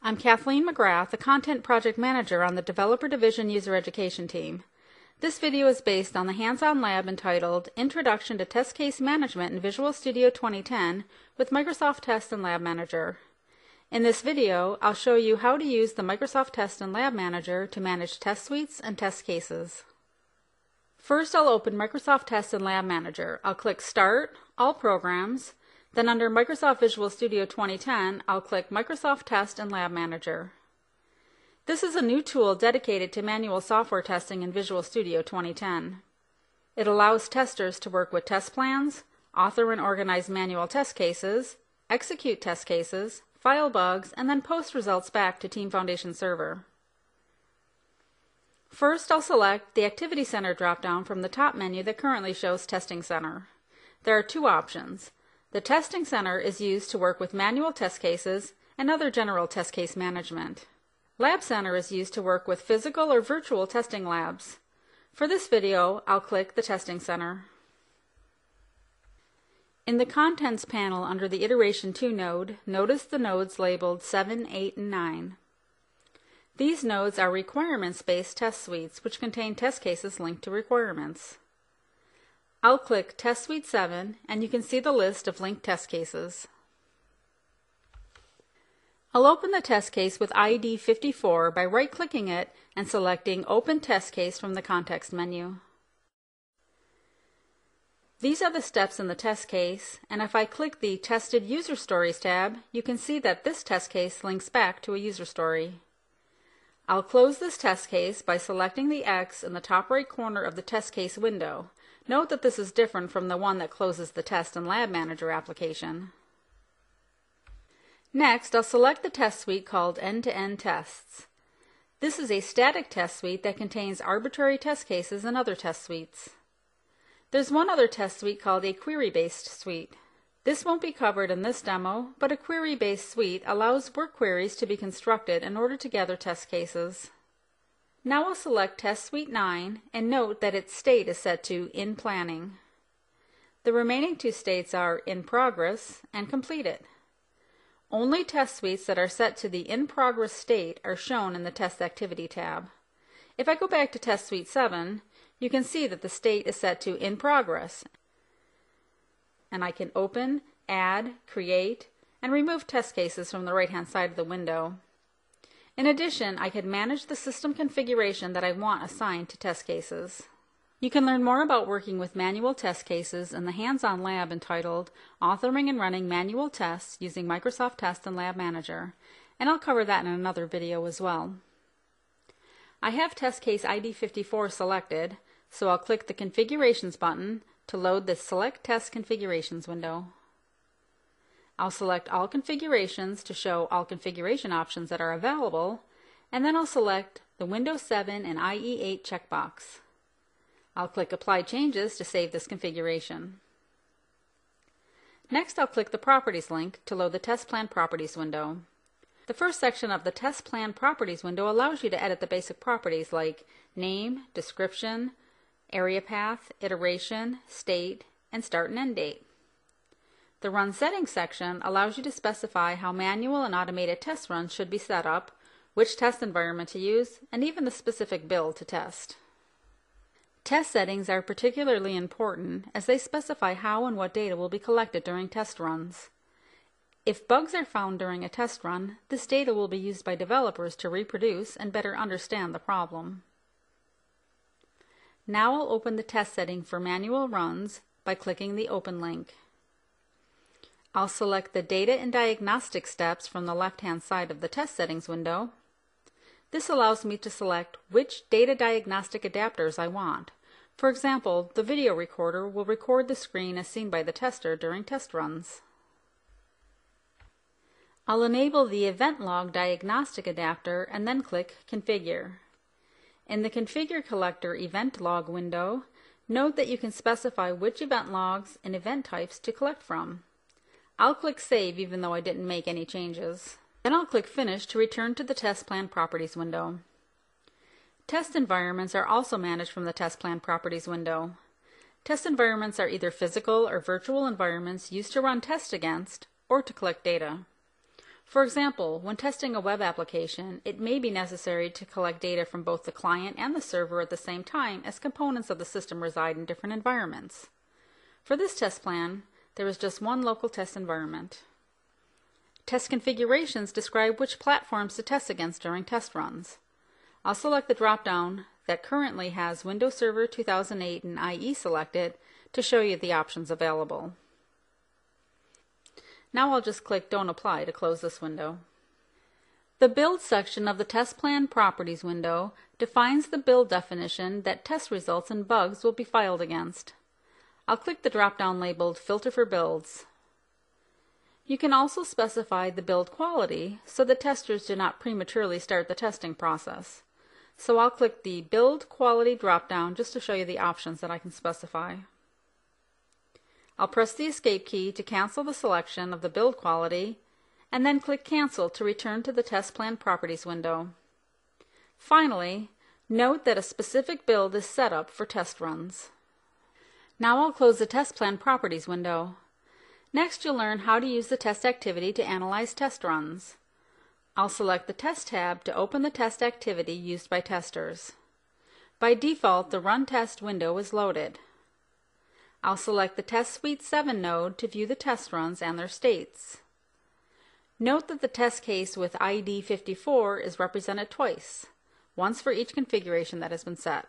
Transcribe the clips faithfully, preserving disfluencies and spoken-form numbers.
I'm Kathleen McGrath, the Content Project Manager on the Developer Division User Education team. This video is based on the hands-on lab entitled Introduction to Test Case Management in Visual Studio twenty ten with Microsoft Test and Lab Manager. In this video, I'll show you how to use the Microsoft Test and Lab Manager to manage test suites and test cases. First, I'll open Microsoft Test and Lab Manager. I'll click Start, All Programs. Then under Microsoft Visual Studio twenty ten, I'll click Microsoft Test and Lab Manager. This is a new tool dedicated to manual software testing in Visual Studio twenty ten. It allows testers to work with test plans, author and organize manual test cases, execute test cases, file bugs, and then post results back to Team Foundation Server. First, I'll select the Activity Center drop-down from the top menu that currently shows Testing Center. There are two options. The Testing Center is used to work with manual test cases and other general test case management. Lab Center is used to work with physical or virtual testing labs. For this video, I'll click the Testing Center. In the Contents panel under the Iteration two node, notice the nodes labeled seven, eight, and nine. These nodes are requirements-based test suites which contain test cases linked to requirements. I'll click Test Suite seven and you can see the list of linked test cases. I'll open the test case with I D fifty-four by right-clicking it and selecting Open Test Case from the context menu. These are the steps in the test case, and if I click the Tested User Stories tab, you can see that this test case links back to a user story. I'll close this test case by selecting the X in the top right corner of the test case window. Note that this is different from the one that closes the Test and Lab Manager application. Next, I'll select the test suite called End-to-End Tests. This is a static test suite that contains arbitrary test cases and other test suites. There's one other test suite called a query-based suite. This won't be covered in this demo, but a query-based suite allows work queries to be constructed in order to gather test cases. Now I'll select Test Suite nine and note that its state is set to In Planning. The remaining two states are In Progress and Completed. Only test suites that are set to the In Progress state are shown in the Test Activity tab. If I go back to Test Suite seven, you can see that the state is set to In Progress, and I can open, add, create, and remove test cases from the right-hand side of the window. In addition, I can manage the system configuration that I want assigned to test cases. You can learn more about working with manual test cases in the hands-on lab entitled Authoring and Running Manual Tests Using Microsoft Test and Lab Manager, and I'll cover that in another video as well. I have test case I D fifty-four selected, so I'll click the Configurations button to load the Select Test Configurations window. I'll select all configurations to show all configuration options that are available, and then I'll select the Windows seven and I E eight checkbox. I'll click Apply Changes to save this configuration. Next, I'll click the Properties link to load the Test Plan Properties window. The first section of the Test Plan Properties window allows you to edit the basic properties like name, description, area path, iteration, state, and start and end date. The Run Settings section allows you to specify how manual and automated test runs should be set up, which test environment to use, and even the specific build to test. Test settings are particularly important as they specify how and what data will be collected during test runs. If bugs are found during a test run, this data will be used by developers to reproduce and better understand the problem. Now I'll open the test setting for manual runs by clicking the Open link. I'll select the Data and Diagnostic steps from the left-hand side of the Test Settings window. This allows me to select which data diagnostic adapters I want. For example, the video recorder will record the screen as seen by the tester during test runs. I'll enable the Event Log Diagnostic adapter and then click Configure. In the Configure Collector Event Log window, note that you can specify which event logs and event types to collect from. I'll click Save even though I didn't make any changes. Then I'll click Finish to return to the Test Plan Properties window. Test environments are also managed from the Test Plan Properties window. Test environments are either physical or virtual environments used to run tests against or to collect data. For example, when testing a web application, it may be necessary to collect data from both the client and the server at the same time, as components of the system reside in different environments. For this test plan, there is just one local test environment. Test configurations describe which platforms to test against during test runs. I'll select the drop-down that currently has Windows Server two thousand eight and I E selected to show you the options available. Now I'll just click Don't Apply to close this window. The Build section of the Test Plan Properties window defines the build definition that test results and bugs will be filed against. I'll click the drop-down labeled Filter for Builds. You can also specify the build quality so that testers do not prematurely start the testing process. So I'll click the Build Quality drop-down just to show you the options that I can specify. I'll press the Escape key to cancel the selection of the build quality, and then click Cancel to return to the Test Plan Properties window. Finally, note that a specific build is set up for test runs. Now I'll close the Test Plan Properties window. Next, you'll learn how to use the test activity to analyze test runs. I'll select the Test tab to open the test activity used by testers. By default, the Run Test window is loaded. I'll select the Test Suite seven node to view the test runs and their states. Note that the test case with I D fifty-four is represented twice, once for each configuration that has been set.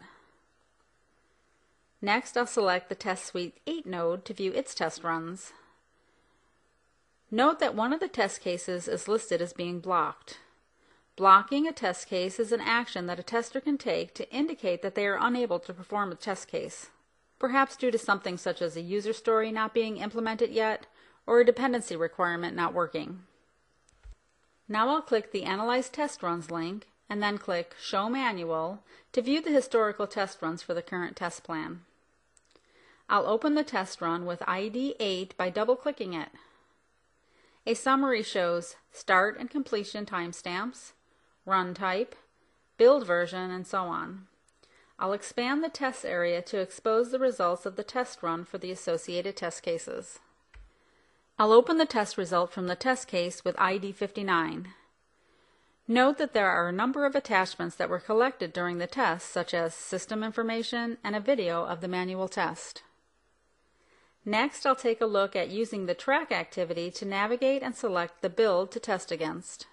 Next, I'll select the Test Suite eight node to view its test runs. Note that one of the test cases is listed as being blocked. Blocking a test case is an action that a tester can take to indicate that they are unable to perform a test case, perhaps due to something such as a user story not being implemented yet, or a dependency requirement not working. Now I'll click the Analyze Test Runs link, and then click Show Manual to view the historical test runs for the current test plan. I'll open the test run with I D eight by double-clicking it. A summary shows start and completion timestamps, run type, build version, and so on. I'll expand the test area to expose the results of the test run for the associated test cases. I'll open the test result from the test case with I D fifty-nine. Note that there are a number of attachments that were collected during the test, such as system information and a video of the manual test. Next, I'll take a look at using the Track activity to navigate and select the build to test against.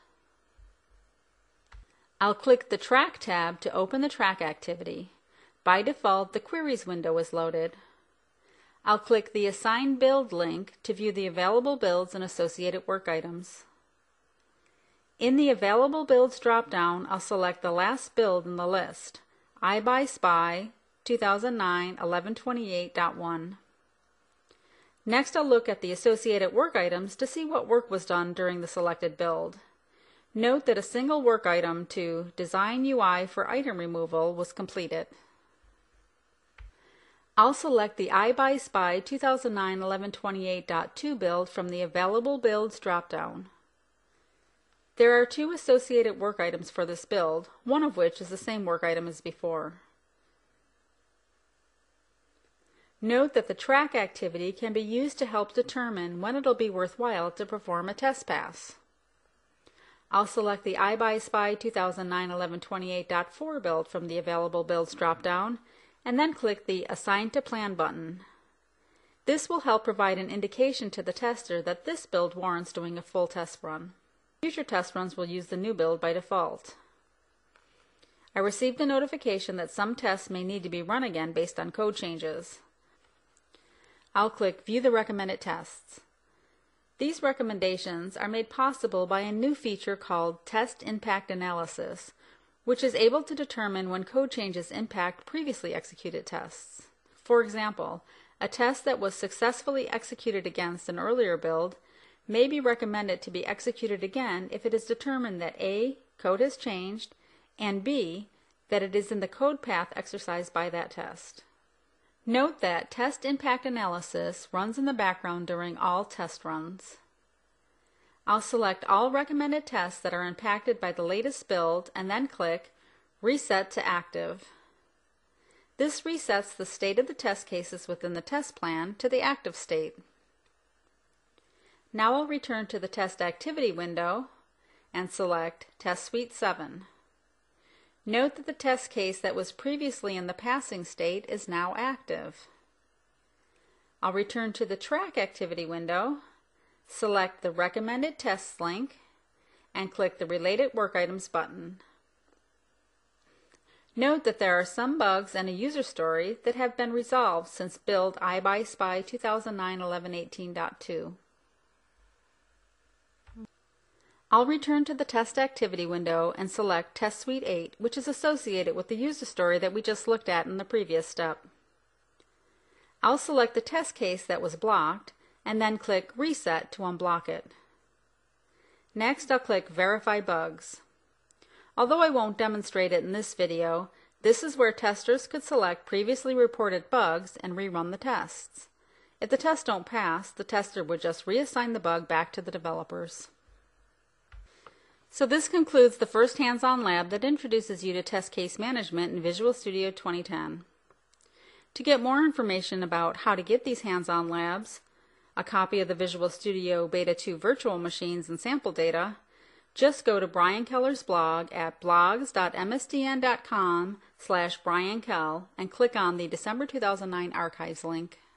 I'll click the Track tab to open the Track activity. By default, the Queries window is loaded. I'll click the Assign Build link to view the available builds and associated work items. In the Available Builds drop-down, I'll select the last build in the list, iBuySpy two thousand nine eleven twenty-eight point one. Next, I'll look at the associated work items to see what work was done during the selected build. Note that a single work item to Design U I for item removal was completed. I'll select the iBuySpy two thousand nine eleven twenty-eight point two build from the Available Builds drop-down. There are two associated work items for this build, one of which is the same work item as before. Note that the Track activity can be used to help determine when it'll be worthwhile to perform a test pass. I'll select the iBuySpy two thousand nine eleven twenty-eight point four build from the Available Builds drop-down, and then click the Assign to Plan button. This will help provide an indication to the tester that this build warrants doing a full test run. Future test runs will use the new build by default. I received a notification that some tests may need to be run again based on code changes. I'll click View the Recommended Tests. These recommendations are made possible by a new feature called Test Impact Analysis, which is able to determine when code changes impact previously executed tests. For example, a test that was successfully executed against an earlier build may be recommended to be executed again if it is determined that A, code has changed, and B, that it is in the code path exercised by that test. Note that Test Impact Analysis runs in the background during all test runs. I'll select all recommended tests that are impacted by the latest build and then click Reset to Active. This resets the state of the test cases within the test plan to the active state. Now I'll return to the Test Activity window and select Test Suite seven. Note that the test case that was previously in the passing state is now active. I'll return to the Track Activity window, select the Recommended Tests link, and click the Related Work Items button. Note that there are some bugs and a user story that have been resolved since build iBuySpy two thousand nine eleven eighteen point two. I'll return to the Test Activity window and select Test Suite eight, which is associated with the user story that we just looked at in the previous step. I'll select the test case that was blocked and then click Reset to unblock it. Next, I'll click Verify Bugs. Although I won't demonstrate it in this video, this is where testers could select previously reported bugs and rerun the tests. If the tests don't pass, the tester would just reassign the bug back to the developers. So this concludes the first hands-on lab that introduces you to test case management in Visual Studio twenty ten. To get more information about how to get these hands-on labs, a copy of the Visual Studio Beta two virtual machines and sample data, just go to Brian Keller's blog at blogs dot m s d n dot com slash brian kell and click on the December two thousand nine archives link.